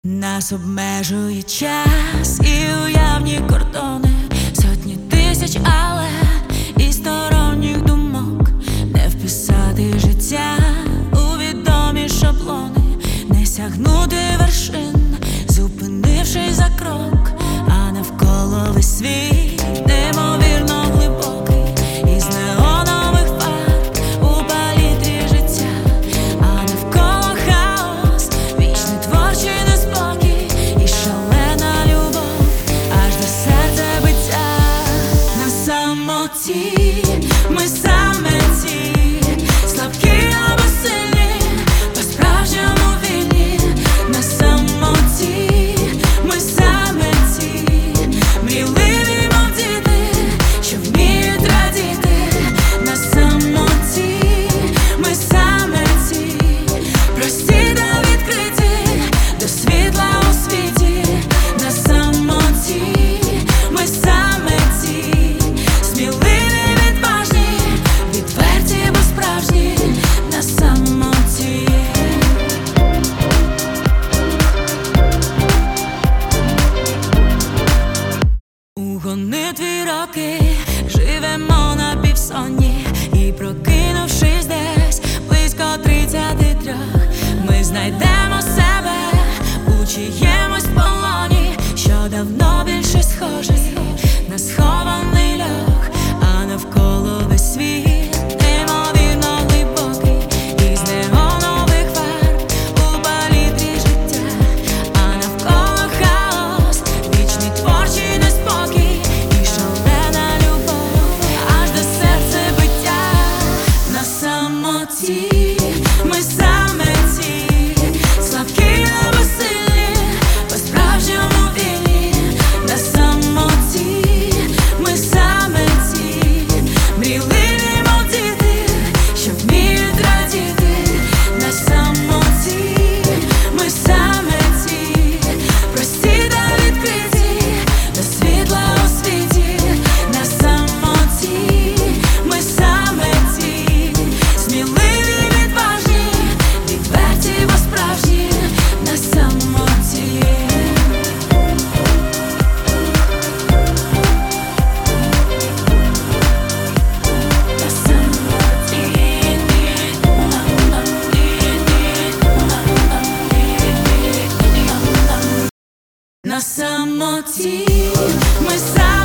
Нас обмежує час і уявні кордони, сотні тисяч, але і сторонніх думок. Не вписати життя у відомі шаблони, не сягнути вершин, зупинившись за крок, а навколо весь світ неймовірно глибокий, із неонових фарб у палітрі життя, а навколо хаос, вічний творчий неспокій і шалена любов, аж до серця биття. На самоті ми саме ті, слабкі або сильні, по-справжньому вільні. На самоті ми саме ті, мрійливі, мов діти, що вміють радіти. На самоті ми саме ті, прості та відкриті до світла у світі. На самоті ми саме ті, сміливі, відважні, відверті, бо справжні. На самоті. У гонитві роки живемо на півсонні, і прокинувшись десь близько 33, ми знайдемо себе у чиємусь полоні, що давно більше схожий на схований льох, а навколо весь світ неймовірно глибокий, із неонових фарб у палітрі життя, а навколо хаос, вічний творчий неспокій і шалена любов, аж до серця биття. На самоті ми саме ті, слабкі або сильні, по-справжньому вільні. На самоті ми саме ті, мрійливі, мов діти, що вміють радіти. На самоті ми саме ті, прості та відкриті до світла у світі. На самоті ми саме ті, сміливі, відважні, відверті, бо справжні. На самоті. На самоті ми саме